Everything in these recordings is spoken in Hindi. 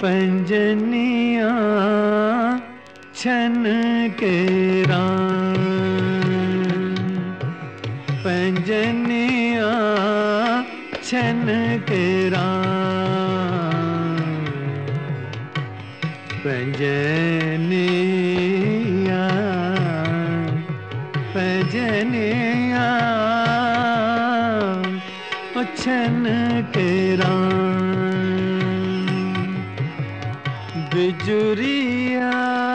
पंजनिया छन के पंजनिया छन के पंजनिया पंजनिया छन के बिजुरिया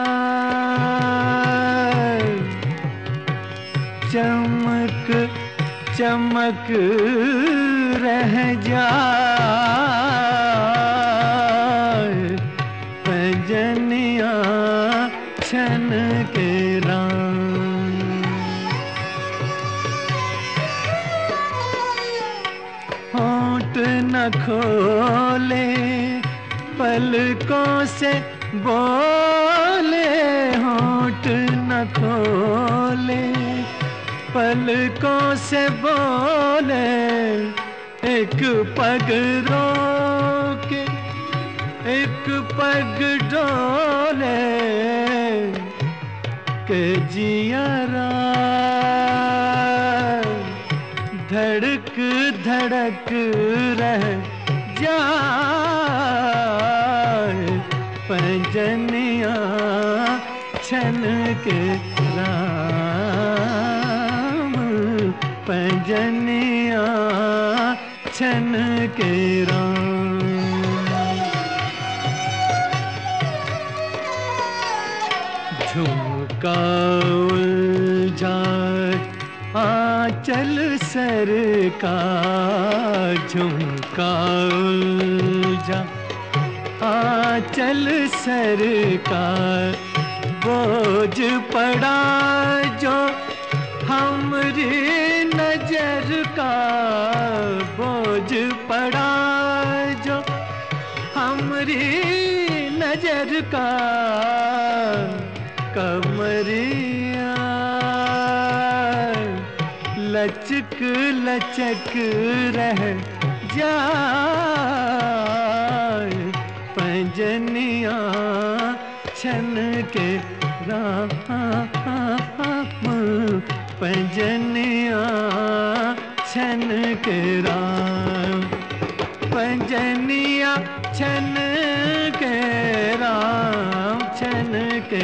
चमक चमक रह जाए पंजनिया छन के होंठ न खोले पलकों से बोले, होंठ न खोले पलकों से बोले, एक पग रोके एक पग डोले के जियारा धड़क धड़क रह जाए पंजनिया छन के पंजनिया छन के झुमका उलझा आंचल सर का, झुमका उलझा आंचल सर का, बोझ पड़ा जो हमरी नजर का, बोझ पड़ा जो हमरी नजर का, कमरिया लचक लचक रह जाए पंजनिया छन के पंजनिया छन के पंजनिया छन के छन के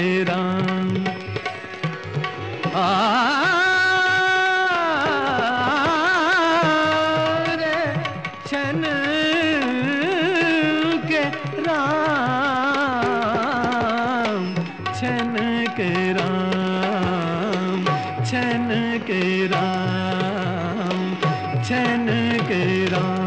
छन के छन के छन के छन के